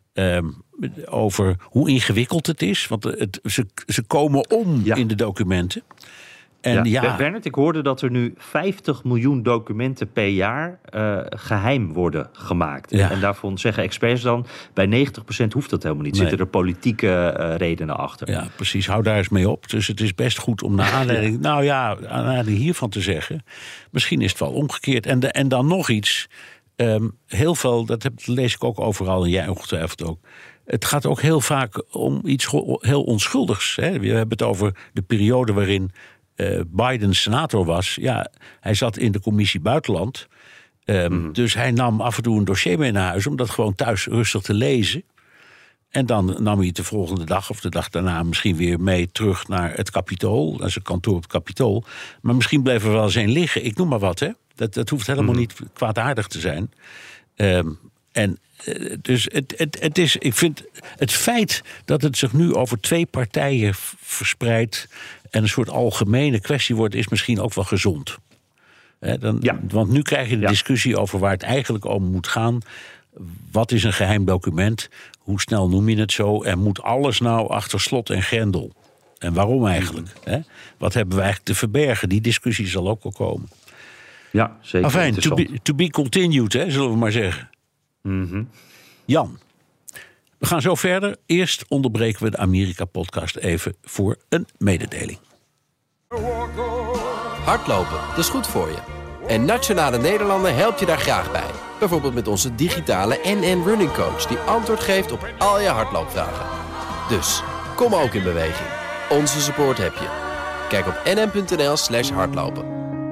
over hoe ingewikkeld het is. Want ze komen om in de documenten. En Bernard, ik hoorde dat er nu 50 miljoen documenten per jaar geheim worden gemaakt. Ja. En daarvan zeggen experts dan, bij 90% hoeft dat helemaal niet. Zitten er politieke redenen achter. Ja, precies. Hou daar eens mee op. Dus het is best goed om naar aanleiding hiervan te zeggen, misschien is het wel omgekeerd. En dan nog iets. Heel veel, dat lees ik ook overal en jij ongetwijfeld ook. Het gaat ook heel vaak om iets heel onschuldigs. Hè? We hebben het over de periode waarin Biden senator was. Ja, hij zat in de commissie buitenland. Dus hij nam af en toe een dossier mee naar huis om dat gewoon thuis rustig te lezen. En dan nam hij het de volgende dag of de dag daarna misschien weer mee terug naar het Capitool, naar zijn kantoor op het Capitool. Maar misschien bleef er wel eens een liggen. Ik noem maar wat, hè. Dat hoeft helemaal niet kwaadaardig te zijn. Dus het is, ik vind het feit dat het zich nu over 2 partijen verspreidt en een soort algemene kwestie wordt, is misschien ook wel gezond. Want nu krijg je de discussie over waar het eigenlijk om moet gaan. Wat is een geheim document? Hoe snel noem je het zo? En moet alles nou achter slot en grendel? En waarom eigenlijk? Wat hebben we eigenlijk te verbergen? Die discussie zal ook wel komen. Ja, zeker. Afijn, to be continued, zullen we maar zeggen. Jan, we gaan zo verder. Eerst onderbreken we de Amerika-podcast even voor een mededeling. Hardlopen, dat is goed voor je. En Nationale Nederlanden helpt je daar graag bij. Bijvoorbeeld met onze digitale NN Running Coach, die antwoord geeft op al je hardloopvragen. Dus, kom ook in beweging. Onze support heb je. Kijk op nn.nl/hardlopen.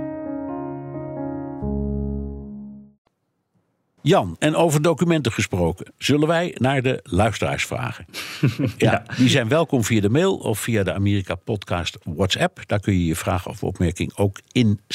Jan, en over documenten gesproken, zullen wij naar de luisteraars vragen. Die zijn welkom via de mail of via de Amerika Podcast WhatsApp. Daar kun je je vraag of opmerking ook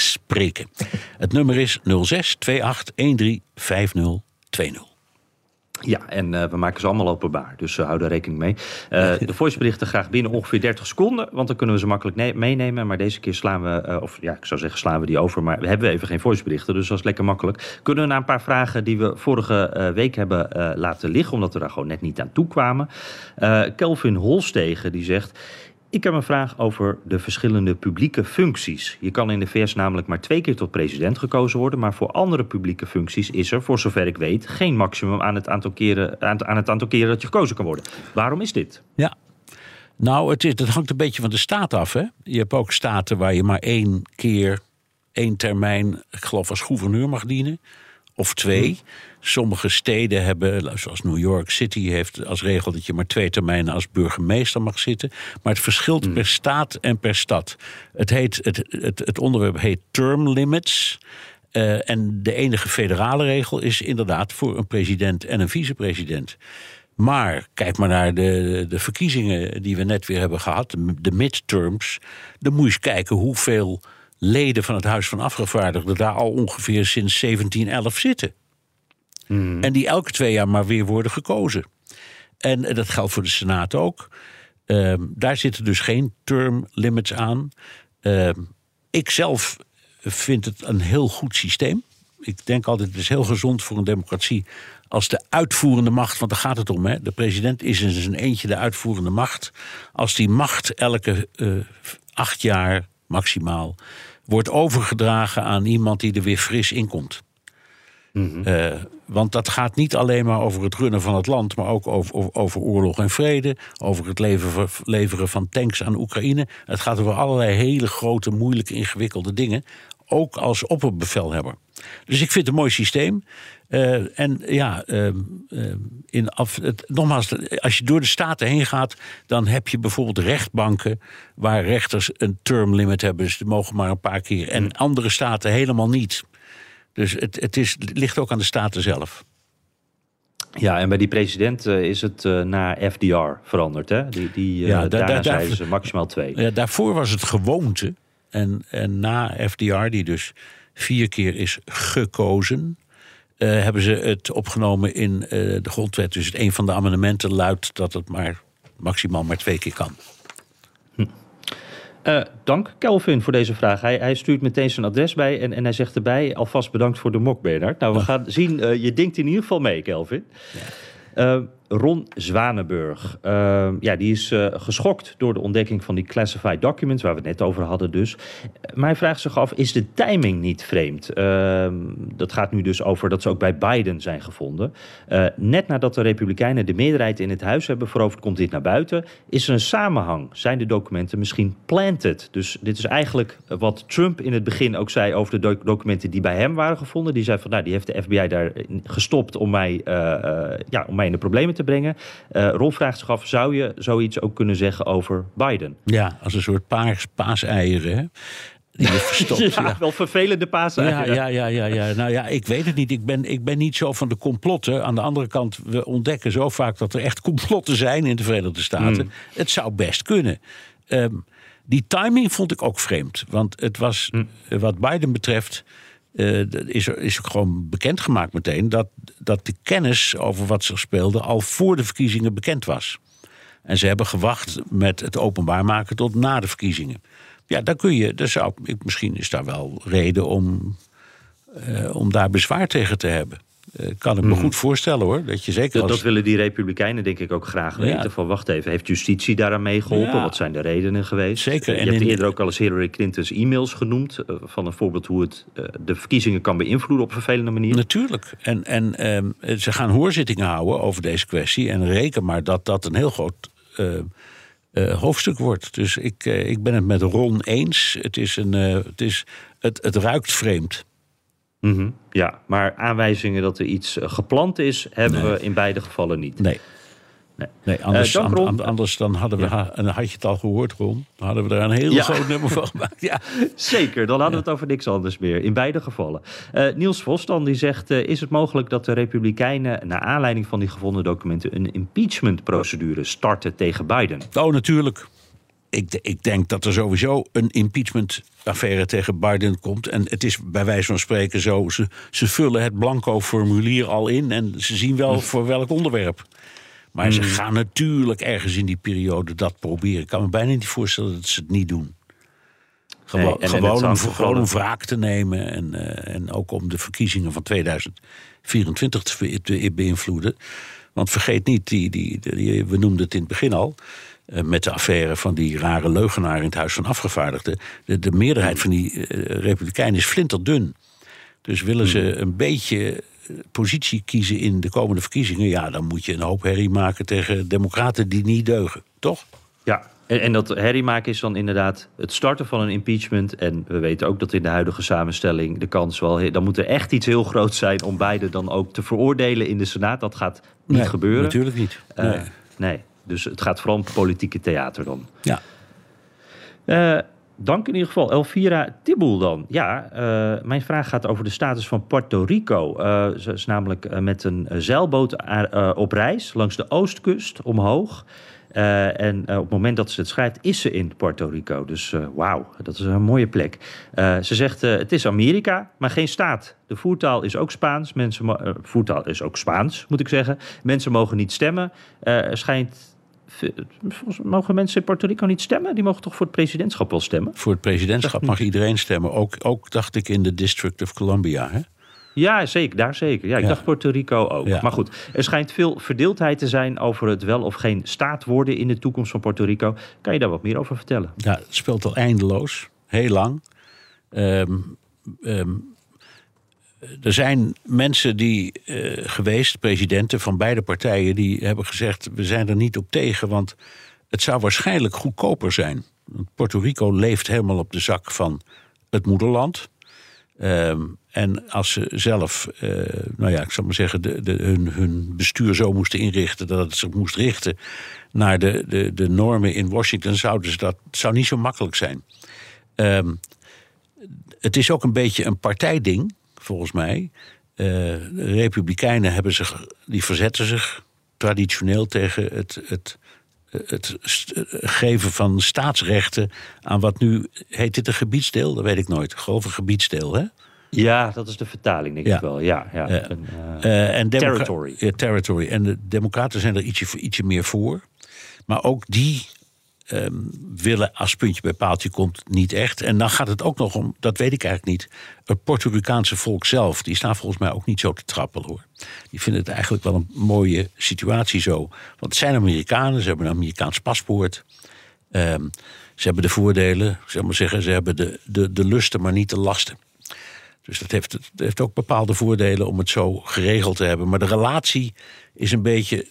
inspreken. Het nummer is 06 28 13 5020. Ja, en we maken ze allemaal openbaar. Dus hou daar rekening mee. De voiceberichten graag binnen ongeveer 30 seconden. Want dan kunnen we ze makkelijk meenemen. Maar deze keer slaan we, ik zou zeggen slaan we die over. Maar we hebben even geen voiceberichten. Dus dat is lekker makkelijk. Kunnen we naar een paar vragen die we vorige week hebben laten liggen. Omdat we daar gewoon net niet aan toe kwamen. Kelvin Holstegen die zegt... Ik heb een vraag over de verschillende publieke functies. Je kan in de VS namelijk maar 2 keer tot president gekozen worden... maar voor andere publieke functies is er, voor zover ik weet... geen maximum aan het aantal keren dat je gekozen kan worden. Waarom is dit? Ja, nou, het hangt een beetje van de staat af. Hè? Je hebt ook staten waar je maar 1 keer, 1 termijn... ik geloof als gouverneur mag dienen, of 2... Sommige steden hebben, zoals New York City heeft als regel... dat je maar 2 termijnen als burgemeester mag zitten. Maar het verschilt per staat en per stad. Het onderwerp heet term limits. En de enige federale regel is inderdaad voor een president en een vicepresident. Maar kijk maar naar de verkiezingen die we net weer hebben gehad. De midterms. Dan moet je eens kijken hoeveel leden van het Huis van Afgevaardigden... daar al ongeveer sinds 1711 zitten. En die elke 2 jaar maar weer worden gekozen. En dat geldt voor de Senaat ook. Daar zitten dus geen term limits aan. Ik zelf vind het een heel goed systeem. Ik denk altijd, het is heel gezond voor een democratie... als de uitvoerende macht, want daar gaat het om... Hè, de president is in zijn eentje de uitvoerende macht... als die macht elke 8 jaar maximaal... wordt overgedragen aan iemand die er weer fris in komt. Want dat gaat niet alleen maar over het runnen van het land... maar ook over oorlog en vrede... over het leveren van tanks aan Oekraïne. Het gaat over allerlei hele grote, moeilijke, ingewikkelde dingen... ook als opperbevelhebber. Dus ik vind het een mooi systeem. Nogmaals, als je door de staten heen gaat... dan heb je bijvoorbeeld rechtbanken... waar rechters een term limit hebben. Dus die mogen maar een paar keer. En andere staten helemaal niet... Dus het ligt ook aan de staten zelf. Ja, en bij die president is het na FDR veranderd. Hè? Daarna zeiden ze maximaal 2. Ja, daarvoor was het gewoonte. En na FDR, die dus 4 keer is gekozen... hebben ze het opgenomen in de grondwet. Dus een van de amendementen luidt dat het maximaal maar 2 keer kan. Dank Kelvin voor deze vraag. Hij stuurt meteen zijn adres bij en hij zegt erbij... alvast bedankt voor de mok, Bernard. Nou, we gaan zien. Je denkt in ieder geval mee, Kelvin. Ja. Ron Zwanenburg. Die is geschokt door de ontdekking van die classified documents... waar we het net over hadden dus. Maar hij vraagt zich af, is de timing niet vreemd? Dat gaat nu dus over dat ze ook bij Biden zijn gevonden. Net nadat de Republikeinen de meerderheid in het huis hebben veroverd... komt dit naar buiten. Is er een samenhang? Zijn de documenten misschien planted? Dus dit is eigenlijk wat Trump in het begin ook zei... over de documenten die bij hem waren gevonden. Die zei van, die heeft de FBI daar gestopt... om mij in de problemen te brengen. Ron vraagt zich af, zou je zoiets ook kunnen zeggen over Biden? Ja, als een soort paaseieren, hè? Die je verstopt. Wel vervelende paaseieren. Ja. Nou ja, ik weet het niet. Ik ben niet zo van de complotten. Aan de andere kant, we ontdekken zo vaak dat er echt complotten zijn in de Verenigde Staten. Het zou best kunnen. Die timing vond ik ook vreemd. Want het was, wat Biden betreft... is ook gewoon bekendgemaakt meteen... dat de kennis over wat zich speelde... al voor de verkiezingen bekend was. En ze hebben gewacht met het openbaar maken... tot na de verkiezingen. Ja, misschien is daar wel reden om daar bezwaar tegen te hebben. Kan ik me goed voorstellen, hoor. Dat willen die Republikeinen denk ik ook graag weten. Van wacht even, heeft justitie daaraan meegeholpen? Ja. Wat zijn de redenen geweest? Zeker. Je hebt eerder ook al eens Hillary Clinton's e-mails genoemd... van een voorbeeld hoe het de verkiezingen kan beïnvloeden op een vervelende manier. Natuurlijk. En ze gaan hoorzittingen houden over deze kwestie... en reken maar dat een heel groot... hoofdstuk wordt. Dus ik ben het met Ron eens. Het ruikt vreemd. Ja, maar aanwijzingen dat er iets gepland is... hebben we in beide gevallen niet. Nee, anders dan hadden we... En dan had je het al gehoord, Ron. Dan hadden we er een heel groot nummer van gemaakt. Ja. Zeker, dan hadden we het over niks anders meer. In beide gevallen. Niels Vos dan, die zegt... is het mogelijk dat de Republikeinen... naar aanleiding van die gevonden documenten... een impeachment-procedure starten tegen Biden? Oh, natuurlijk. Ik denk dat er sowieso een impeachment-affaire tegen Biden komt. En het is bij wijze van spreken zo. Ze vullen het blanco-formulier al in. En ze zien wel voor welk onderwerp. Maar ze gaan natuurlijk ergens in die periode dat proberen. Ik kan me bijna niet voorstellen dat ze het niet doen. Gewoon om wraak te nemen. En ook om de verkiezingen van 2024 te beïnvloeden. Want vergeet niet, we noemden het in het begin al. Met de affaire van die rare leugenaar in het Huis van Afgevaardigden. De meerderheid van die Republikeinen is flinterdun. Dus willen ze een beetje positie kiezen in de komende verkiezingen... ja, dan moet je een hoop herrie maken tegen democraten die niet deugen, toch? Ja, en dat herrie maken is dan inderdaad het starten van een impeachment. En we weten ook dat in de huidige samenstelling de kans wel... dan moet er echt iets heel groots zijn om Biden dan ook te veroordelen in de Senaat. Dat gaat niet gebeuren. Natuurlijk niet. Nee, dus het gaat vooral om politieke theater dan. Ja. Dank in ieder geval. Elvira Tiboel dan. Ja, mijn vraag gaat over de status van Puerto Rico. Ze is namelijk met een zeilboot op reis langs de oostkust omhoog. En op het moment dat ze het schrijft, is ze in Puerto Rico. Dus wauw, dat is een mooie plek. Ze zegt, het is Amerika, maar geen staat. De voertaal is ook Spaans. Voertaal is ook Spaans, moet ik zeggen. Mensen mogen niet stemmen. Er schijnt... Mogen mensen in Puerto Rico niet stemmen? Die mogen toch voor het presidentschap wel stemmen? Voor het presidentschap mag iedereen stemmen. Ook dacht ik in de District of Columbia, hè? Ja, zeker. Daar zeker. Ja, ik dacht Puerto Rico ook. Ja. Maar goed, er schijnt veel verdeeldheid te zijn over het wel of geen staat worden in de toekomst van Puerto Rico. Kan je daar wat meer over vertellen? Ja, het speelt al eindeloos. Heel lang. Er zijn mensen geweest, presidenten van beide partijen... die hebben gezegd, we zijn er niet op tegen... want het zou waarschijnlijk goedkoper zijn. Want Puerto Rico leeft helemaal op de zak van het moederland. En als ze zelf, ik zal maar zeggen... hun bestuur zo moesten inrichten... dat het zich moest richten naar de normen in Washington... zou niet zo makkelijk zijn. Het is ook een beetje een partijding... volgens mij. De Republikeinen die verzetten zich traditioneel tegen het geven van staatsrechten aan wat nu heet dit een gebiedsdeel? Dat weet ik nooit. Ik geloof een gebiedsdeel, hè? Ja, dat is de vertaling, denk ik wel. Ja. Territory. Territory. En de democraten zijn er ietsje meer voor. Maar ook die willen als puntje bij paaltje komt niet echt. En dan gaat het ook nog om, dat weet ik eigenlijk niet... het Puerto Ricaanse volk zelf, die staan volgens mij ook niet zo te trappelen, hoor. Die vinden het eigenlijk wel een mooie situatie zo. Want het zijn Amerikanen, ze hebben een Amerikaans paspoort. Ze hebben de voordelen, zeg maar zeggen, ze hebben de lusten, maar niet de lasten. Dus dat heeft ook bepaalde voordelen om het zo geregeld te hebben. Maar de relatie is een beetje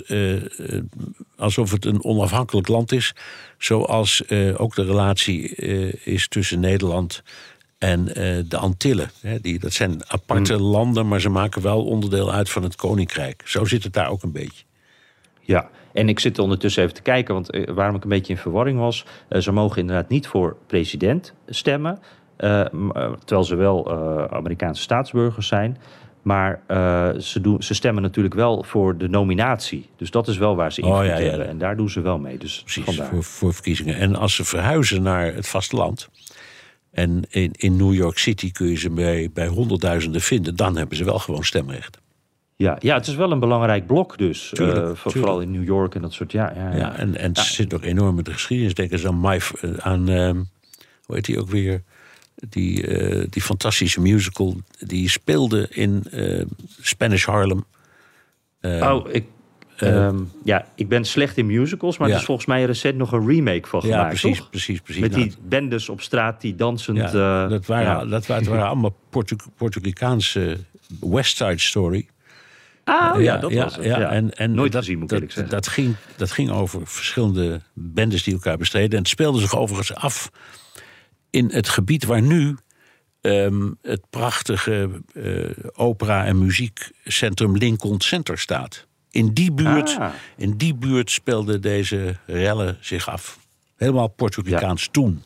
alsof het een onafhankelijk land is. Zoals ook de relatie is tussen Nederland en de Antillen. Dat zijn aparte landen, maar ze maken wel onderdeel uit van het Koninkrijk. Zo zit het daar ook een beetje. Ja, en ik zit ondertussen even te kijken, want waarom ik een beetje in verwarring was... ze mogen inderdaad niet voor president stemmen... terwijl ze wel Amerikaanse staatsburgers zijn. Maar ze stemmen natuurlijk wel voor de nominatie. Dus dat is wel waar ze invloed hebben. En daar doen ze wel mee. Dus precies, voor verkiezingen. En als ze verhuizen naar het vasteland... en in New York City kun je ze bij honderdduizenden vinden... dan hebben ze wel gewoon stemrecht. Ja, het is wel een belangrijk blok dus. Tuurlijk. Vooral in New York en dat soort... Ja, en het zit ook enorm met de geschiedenis. Denk eens aan hoe heet die ook weer... Die fantastische musical, die speelde in Spanish Harlem. Ik ben slecht in musicals, maar er is volgens mij recent nog een remake van gemaakt, toch? Precies. Met die bendes op straat die dansend... dat waren allemaal Puerto Ricaanse West Side Story. Dat was het. En nooit gezien, moet ik eerlijk zeggen. Dat ging over verschillende bendes die elkaar bestreden. En het speelde zich overigens af... in het gebied waar nu het prachtige opera- en muziekcentrum Lincoln Center staat. In die buurt speelden deze rellen zich af. Helemaal Puerto Ricaans toen.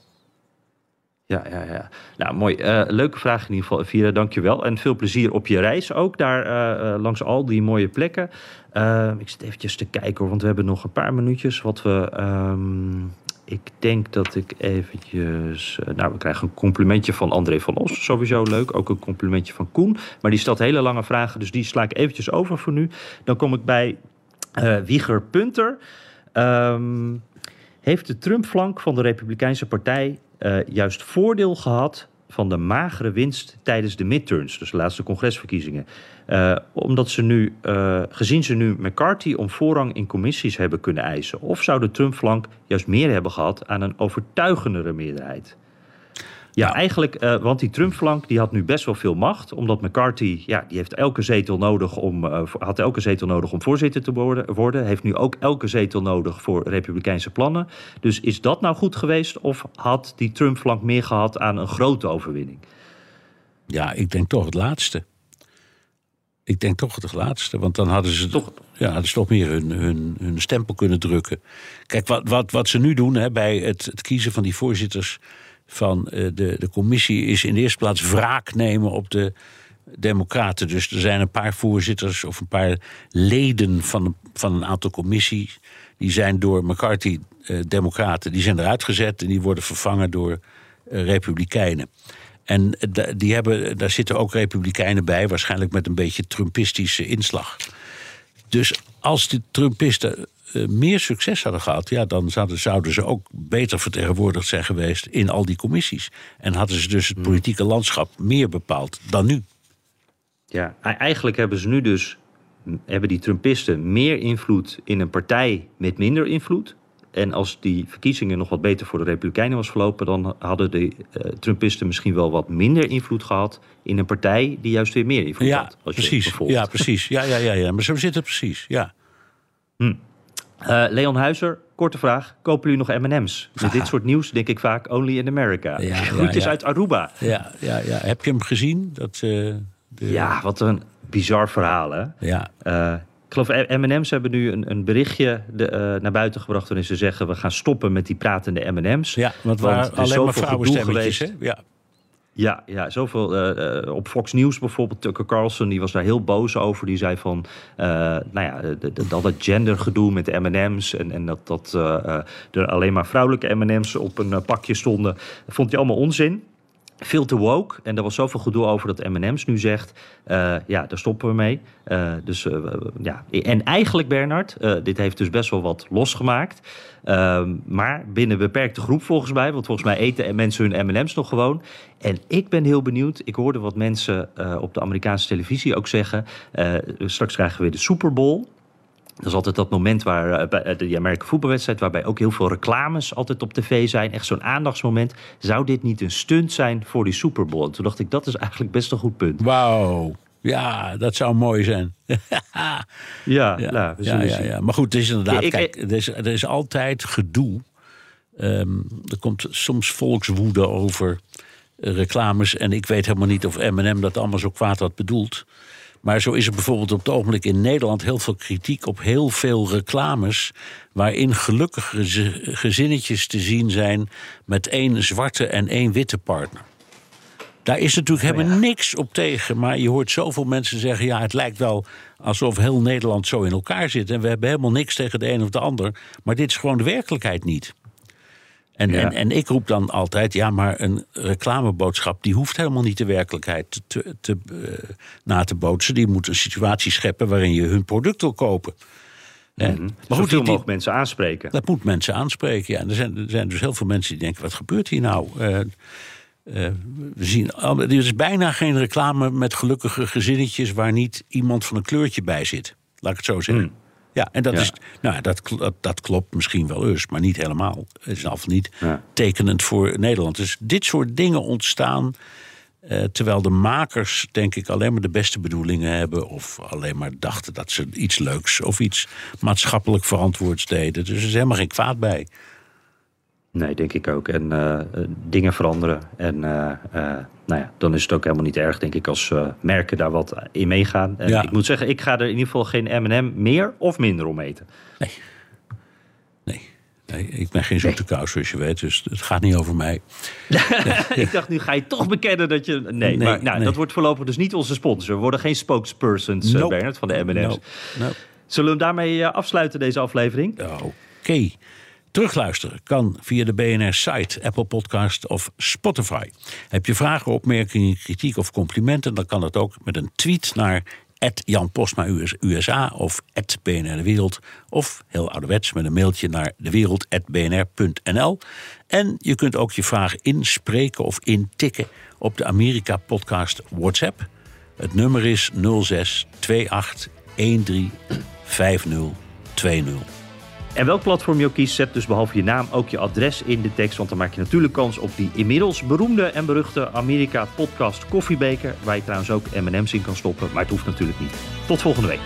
Ja. Nou, mooi. Leuke vraag in ieder geval, Elvira. Dank je wel. En veel plezier op je reis ook, daar langs al die mooie plekken. Ik zit eventjes te kijken, want we hebben nog een paar minuutjes wat we... Ik denk dat ik eventjes... we krijgen een complimentje van André van Os. Sowieso leuk. Ook een complimentje van Koen. Maar die stelt hele lange vragen, dus die sla ik eventjes over voor nu. Dan kom ik bij Wieger Punter. Heeft de Trump-flank van de Republikeinse Partij juist voordeel gehad van de magere winst tijdens de midterms, dus de laatste congresverkiezingen? Omdat gezien ze nu McCarthy om voorrang in commissies hebben kunnen eisen? Of zou de Trump-flank juist meer hebben gehad aan een overtuigendere meerderheid? Ja, eigenlijk, want die Trump-flank die had nu best wel veel macht, omdat McCarthy, die heeft elke zetel nodig had elke zetel nodig om voorzitter te worden, heeft nu ook elke zetel nodig voor republikeinse plannen. Dus is dat nou goed geweest, of had die Trump-flank meer gehad aan een grote overwinning? Ja, ik denk toch het laatste. Want dan hadden ze toch meer hun stempel kunnen drukken. Kijk, wat ze nu doen bij het kiezen van die voorzitters van de commissie is in de eerste plaats wraak nemen op de Democraten. Dus er zijn een paar voorzitters of een paar leden van een aantal commissies, die zijn door McCarthy, Democraten, die zijn eruit gezet en die worden vervangen door Republikeinen. En daar zitten ook Republikeinen bij, waarschijnlijk met een beetje Trumpistische inslag. Dus als die Trumpisten meer succes hadden gehad, dan zouden ze ook beter vertegenwoordigd zijn geweest in al die commissies. En hadden ze dus het politieke landschap meer bepaald dan nu. Ja, eigenlijk hebben die Trumpisten meer invloed in een partij met minder invloed. En als die verkiezingen nog wat beter voor de Republikeinen was verlopen, dan hadden de Trumpisten misschien wel wat minder invloed gehad in een partij die juist weer meer invloed had. Precies. Ja, precies. Ja. Maar zo zit het precies, ja. Leon Huizer, korte vraag. Kopen jullie nog M&M's? Met dit soort nieuws denk ik vaak only in America. Groetjes uit Aruba. Ja. Heb je hem gezien? Ja, wat een bizar verhaal, hè? Ja. Ik geloof, M&M's hebben nu een berichtje naar buiten gebracht waarin ze zeggen, we gaan stoppen met die pratende M&M's. Ja, want er waren alleen maar vrouwenstemmetjes, hè? Ja. Ja, zoveel. Op Fox News bijvoorbeeld, Tucker Carlson, die was daar heel boos over. Die zei van, dat het gendergedoe met de M&M's en dat er alleen maar vrouwelijke M&M's op een pakje stonden, dat vond hij allemaal onzin. Veel te woke. En er was zoveel gedoe over dat M&M's nu zegt, daar stoppen we mee. En eigenlijk, Bernard, dit heeft dus best wel wat losgemaakt. Maar binnen een beperkte groep volgens mij. Want volgens mij eten mensen hun M&M's nog gewoon. En ik ben heel benieuwd. Ik hoorde wat mensen op de Amerikaanse televisie ook zeggen. Straks krijgen we weer de Super Bowl. Dat is altijd dat moment waar bij de American voetbalwedstrijd, waarbij ook heel veel reclames altijd op tv zijn. Echt zo'n aandachtsmoment. Zou dit niet een stunt zijn voor die Super Bowl? En toen dacht ik, dat is eigenlijk best een goed punt. Wauw. Ja, dat zou mooi zijn. Ja. Maar goed, het is inderdaad, er is altijd gedoe. Er komt soms volkswoede over reclames. En ik weet helemaal niet of M&M dat allemaal zo kwaad had bedoeld. Maar zo is er bijvoorbeeld op het ogenblik in Nederland heel veel kritiek op heel veel reclames, waarin gelukkige gezinnetjes te zien zijn met 1 zwarte en 1 witte partner. Daar is natuurlijk helemaal niks op tegen. Maar je hoort zoveel mensen zeggen, het lijkt wel alsof heel Nederland zo in elkaar zit. En we hebben helemaal niks tegen de een of de ander. Maar dit is gewoon de werkelijkheid niet. En ik roep dan altijd, maar een reclameboodschap, die hoeft helemaal niet de werkelijkheid na te bootsen. Die moet een situatie scheppen waarin je hun product wil kopen. Maar zoveel mogelijk mensen aanspreken. Dat moet mensen aanspreken, ja. En er zijn dus heel veel mensen die denken, wat gebeurt hier nou? We zien, er is bijna geen reclame met gelukkige gezinnetjes waar niet iemand van een kleurtje bij zit. Laat ik het zo zeggen. Ja, en dat klopt misschien wel eens, maar niet helemaal. Het is af niet tekenend voor Nederland. Dus dit soort dingen ontstaan terwijl de makers, denk ik, alleen maar de beste bedoelingen hebben, of alleen maar dachten dat ze iets leuks of iets maatschappelijk verantwoords deden. Dus er is helemaal geen kwaad bij. Nee, denk ik ook. En dingen veranderen. En dan is het ook helemaal niet erg, denk ik, als merken daar wat in meegaan. En ik moet zeggen, ik ga er in ieder geval geen M&M meer of minder om eten. Nee, ik ben geen zoete kous, zoals je weet. Dus het gaat niet over mij. Ik dacht, nu ga je toch bekennen dat je... Nee. Dat wordt voorlopig dus niet onze sponsor. We worden geen spokespersons, Bernard, van de M&M's. Nope. Zullen we hem daarmee afsluiten, deze aflevering? Oké. Terugluisteren kan via de BNR-site, Apple Podcast of Spotify. Heb je vragen, opmerkingen, kritiek of complimenten, dan kan dat ook met een tweet naar @Jan Postma USA of @BNR De Wereld. Of heel ouderwets met een mailtje naar dewereld@bnr.nl. En je kunt ook je vraag inspreken of intikken op de Amerika Podcast WhatsApp. Het nummer is 06 28 13 5020. En welk platform je ook kiest, zet dus behalve je naam ook je adres in de tekst. Want dan maak je natuurlijk kans op die inmiddels beroemde en beruchte Amerika Podcast koffiebeker. Waar je trouwens ook M&M's in kan stoppen, maar het hoeft natuurlijk niet. Tot volgende week.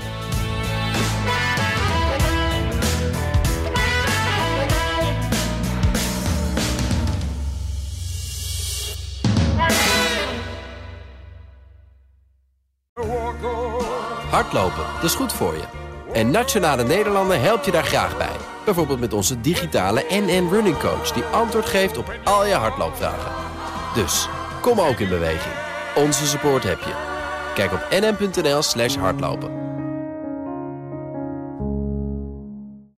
Hardlopen, dat is goed voor je. En Nationale Nederlanden helpt je daar graag bij. Bijvoorbeeld met onze digitale NN Running Coach... die antwoord geeft op al je hardloopvragen. Dus, kom ook in beweging. Onze support heb je. Kijk op nn.nl/hardlopen.